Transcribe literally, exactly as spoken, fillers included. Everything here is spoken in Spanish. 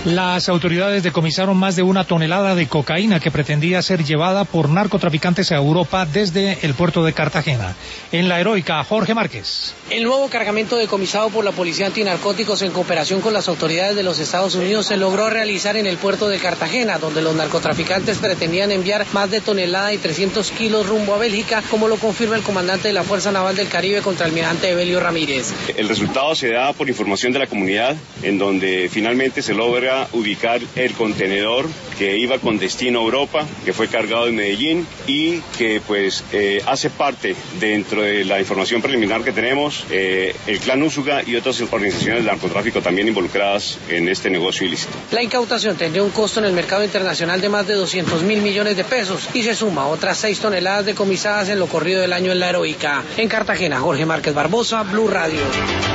Las autoridades decomisaron más de una tonelada de cocaína que pretendía ser llevada por narcotraficantes a Europa desde el puerto de Cartagena. En La Heroica, Jorge Márquez. El nuevo cargamento decomisado por la Policía Antinarcóticos en cooperación con las autoridades de los Estados Unidos se logró realizar en el puerto de Cartagena, donde los narcotraficantes pretendían enviar más de tonelada y trescientos kilos rumbo a Bélgica, como lo confirma el comandante de la Fuerza Naval del Caribe, contraalmirante Evelio Ramírez. El resultado se da por información de la comunidad, en donde finalmente se logra ubicar el contenedor que iba con destino a Europa, que fue cargado en Medellín y que pues eh, hace parte dentro de la información preliminar que tenemos eh, el Clan Úsuga y otras organizaciones de narcotráfico también involucradas en este negocio ilícito. La incautación tendría un costo en el mercado internacional de más de doscientos mil millones de pesos y se suma a otras seis toneladas decomisadas en lo corrido del año en La Heroica. En Cartagena, Jorge Márquez Barbosa, Blue Radio.